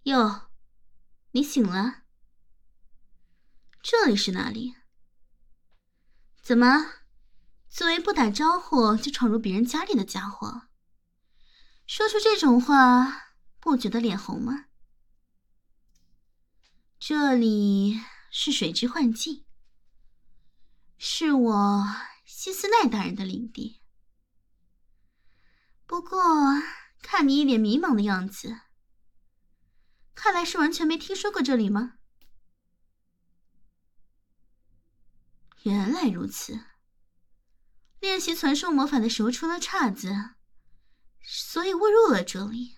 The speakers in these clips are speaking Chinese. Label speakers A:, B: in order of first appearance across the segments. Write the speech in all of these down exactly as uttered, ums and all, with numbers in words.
A: 哟，你醒了？这里是哪里？怎么，作为不打招呼就闯入别人家里的家伙，说出这种话，不觉得脸红吗？这里是水之幻境，是我希斯奈大人的领地。不过，看你一脸迷茫的样子，看来是完全没听说过这里吗？原来如此，练习传授魔法的时候出了岔子，所以误入了这里。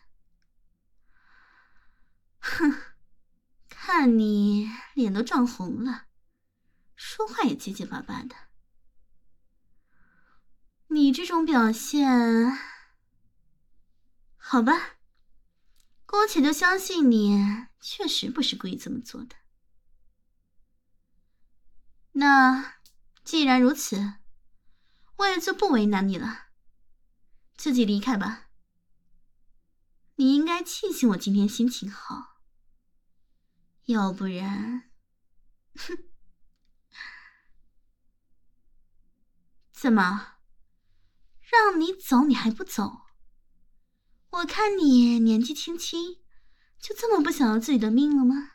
A: 哼，看你脸都涨红了，说话也结结巴巴的。你这种表现，好吧，姑且就相信你确实不是故意这么做的。那既然如此，我也就不为难你了，自己离开吧。你应该庆幸我今天心情好，要不然，哼。怎么，让你走你还不走？我看你年纪轻轻，就这么不想要自己的命了吗？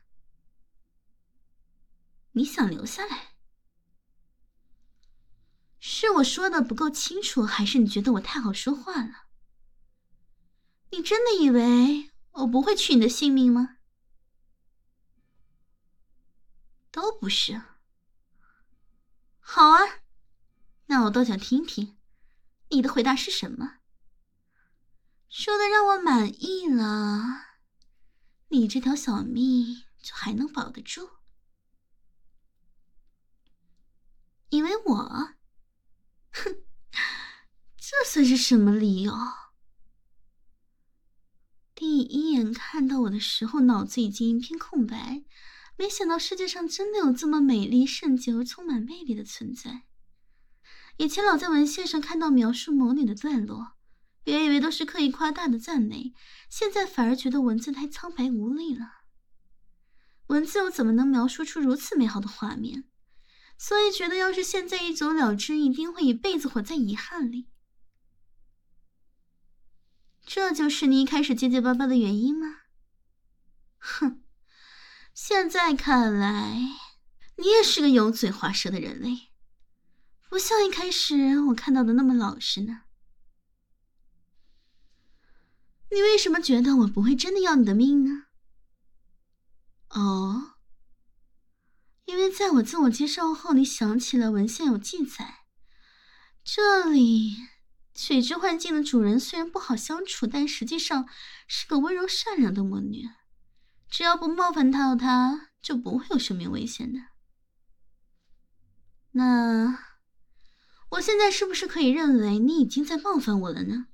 A: 你想留下来？是我说的不够清楚，还是你觉得我太好说话了？你真的以为我不会取你的性命吗？都不是。好啊，那我倒想听听你的回答是什么。说的让我满意了，你这条小命就还能保得住？因为我，哼，这算是什么理由？第一眼看到我的时候，脑子已经一片空白，没想到世界上真的有这么美丽、圣洁而充满魅力的存在。以前老在文献上看到描述某女的段落，原以为都是刻意夸大的赞美，现在反而觉得文字太苍白无力了。文字又怎么能描述出如此美好的画面？所以觉得要是现在一走了之，一定会一辈子活在遗憾里。这就是你一开始结结巴巴的原因吗？哼，现在看来，你也是个油嘴滑舌的人类，不像一开始我看到的那么老实呢。你为什么觉得我不会真的要你的命呢？哦，因为在我自我介绍后，你想起了文献有记载，这里水之幻境的主人虽然不好相处，但实际上是个温柔善良的魔女，只要不冒犯到她，就不会有生命危险的。那我现在是不是可以认为你已经在冒犯我了呢？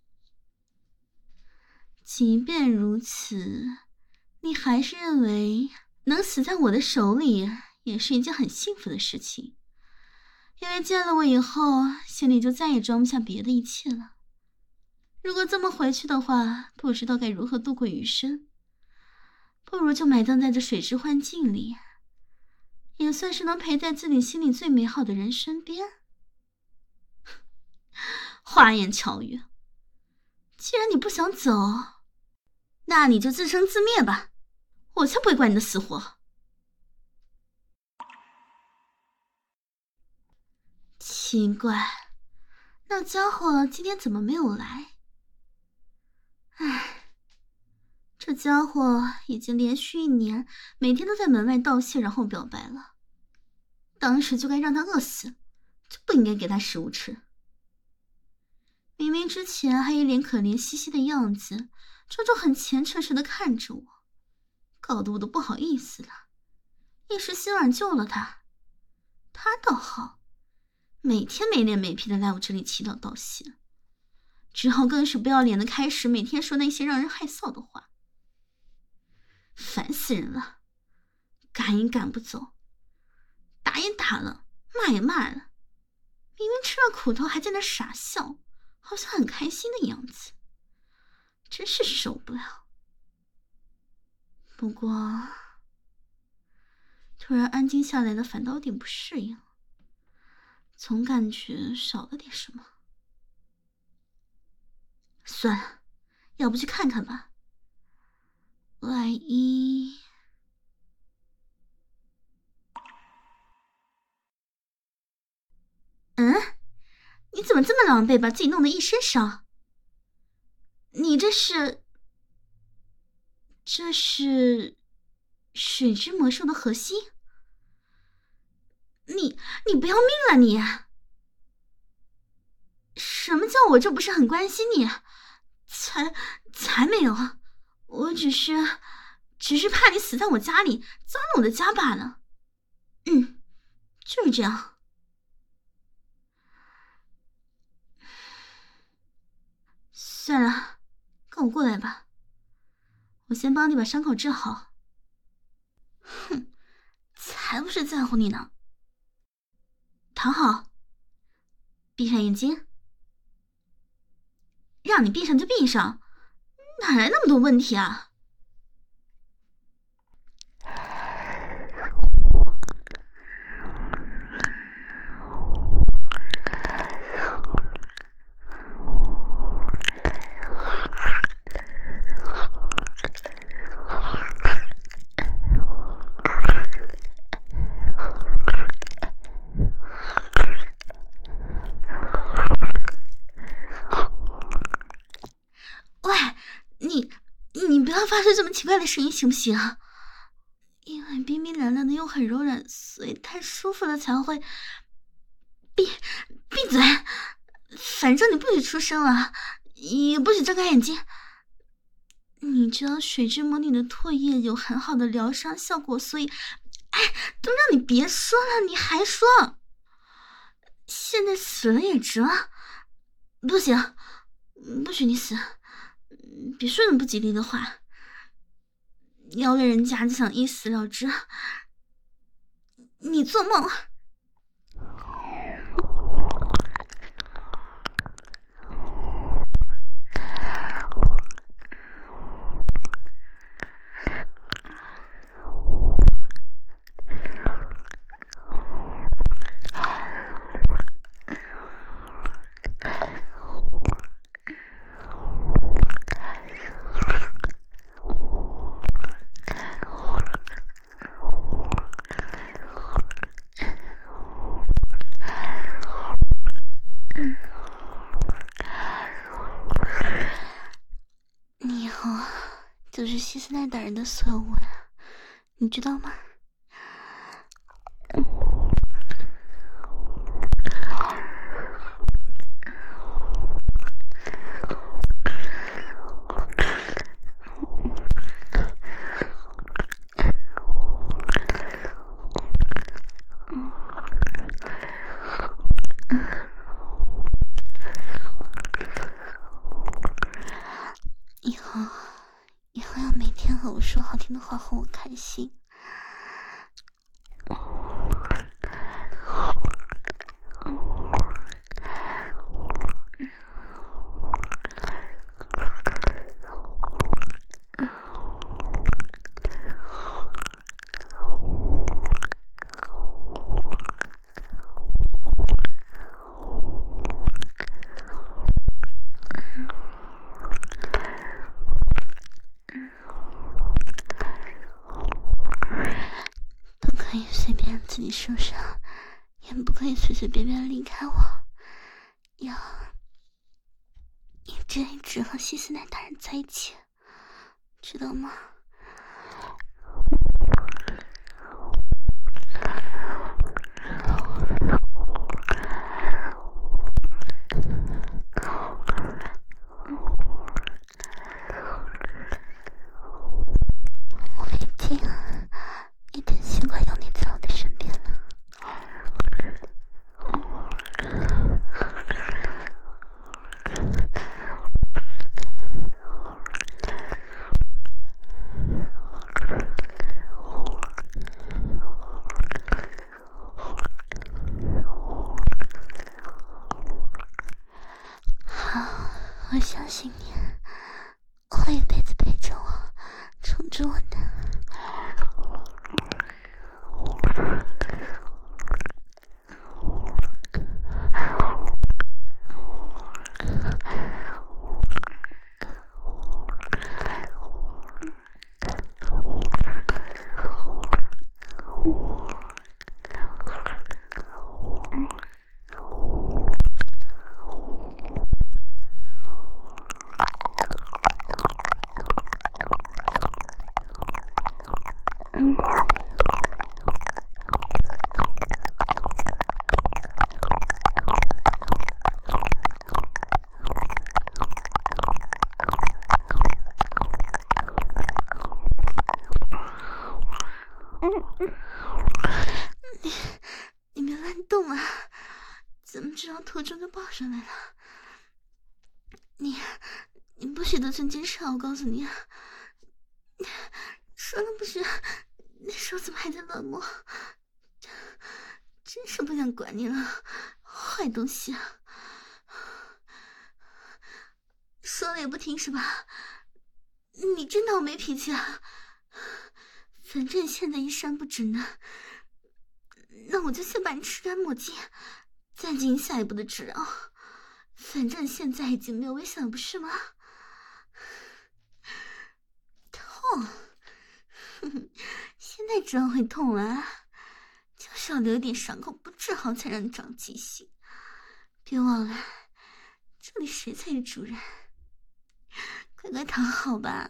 A: 即便如此，你还是认为能死在我的手里也是一件很幸福的事情，因为见了我以后，心里就再也装不下别的一切了。如果这么回去的话，不知道该如何度过余生，不如就埋葬在这水之幻境里，也算是能陪在自己心里最美好的人身边。花言巧语，既然你不想走，那你就自生自灭吧，我才不会管你的死活。奇怪，那家伙今天怎么没有来？唉，这家伙已经连续一年每天都在门外道谢，然后表白了。当时就该让他饿死，就不应该给他食物吃。明明之前还一脸可怜兮兮的样子，装作很虔诚似的看着我，搞得我都不好意思了。一时心软救了他，他倒好，每天没脸没皮的来我这里祈祷道谢，之后更是不要脸的开始每天说那些让人害臊的话，烦死人了！赶也赶不走，打也打了，骂也骂了，明明吃了苦头还在那傻笑，好像很开心的样子，真是受不了。 不过突然安静下来的反倒有点不适应，总感觉少了点什么。算了，要不去看看吧，万一……嗯，你怎么这么狼狈，把自己弄得一身伤？你这是……这是水之魔兽的核心？你你不要命了你！什么叫我这不是很关心你？才才没有，我只是只是怕你死在我家里，脏了我的家罢了。嗯，就是这样。算了，跟我过来吧，我先帮你把伤口治好。哼，才不是在乎你呢。躺好，闭上眼睛。让你闭上就闭上，哪来那么多问题啊？喂，你你不要发出这么奇怪的声音行不行啊？因为冰冰凉凉的又很柔软，所以太舒服了才会。闭闭嘴！反正你不许出声了，也不许睁开眼睛。你知道水之魔女的唾液有很好的疗伤效果，所以，哎，都让你别说了，你还说，现在死了也值了。不行，不许你死。别说那么不吉利的话，要了人家就想一死了之，你做梦！你以后就是西斯奈大人的所有物了，你知道吗？以后，以后要每天和我说好听的话，哄我开心。可以随便让自己受伤，也不可以随随便便离开我，要一直一直和西斯奈大人在一起，知道吗？我已经一点习惯有你在我的身边了。 你你别乱动啊！怎么知道途中就抱上来了？你你不许得寸进尺啊！我告诉你，说了不许，那手怎么还在乱摸？真是不想管你了，坏东西啊！说了也不听是吧？你真当我没脾气啊？反正现在一山不直呢，那我就先把你吃干抹净，再进行下一步的治疗。反正现在已经没有危险了，不是吗？痛，哼哼，现在知道会痛了啊，就是要留点伤口不治好，才让你长记性。别忘了，这里谁才是主人？乖乖躺好吧。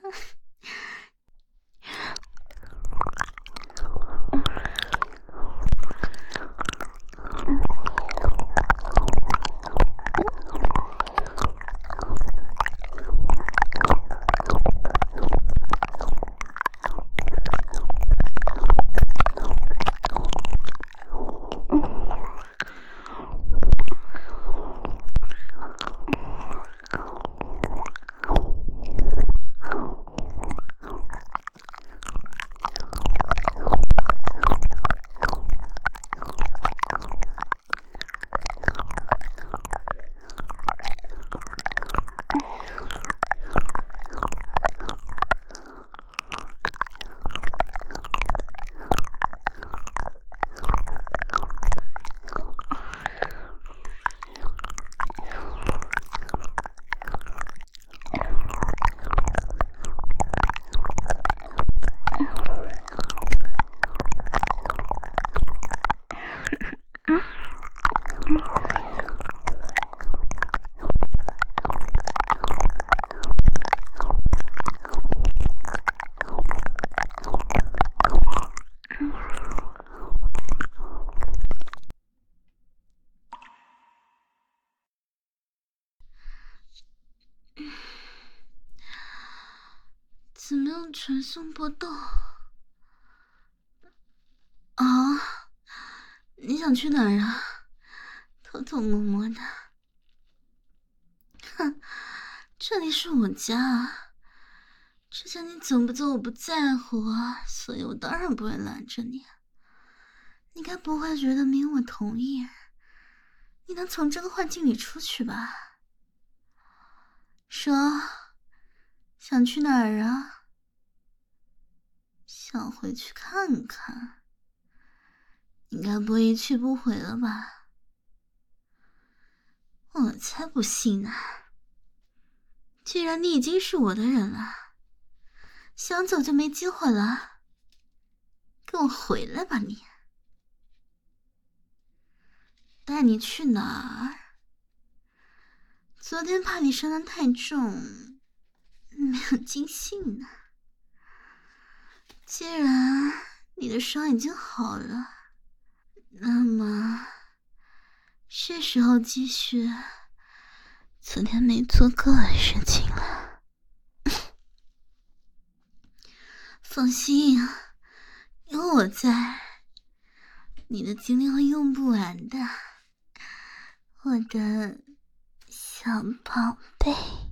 A: 怎么又传送波动？啊，你想去哪儿啊？偷偷摸摸的。哼，这里是我家啊，之前你走不走我不在乎啊，所以我当然不会拦着你。你该不会觉得没有我同意，你能从这个幻境里出去吧？说，想去哪儿啊？想回去看看？你该不会一去不回了吧？我才不信呢！既然你已经是我的人了，想走就没机会了。给我回来吧你！带你去哪儿？昨天怕你伤得太重，没有尽兴呢。既然你的伤已经好了，那么是时候继续昨天没做够的事情了。放心，有我在，你的精力会用不完的，我的小宝贝。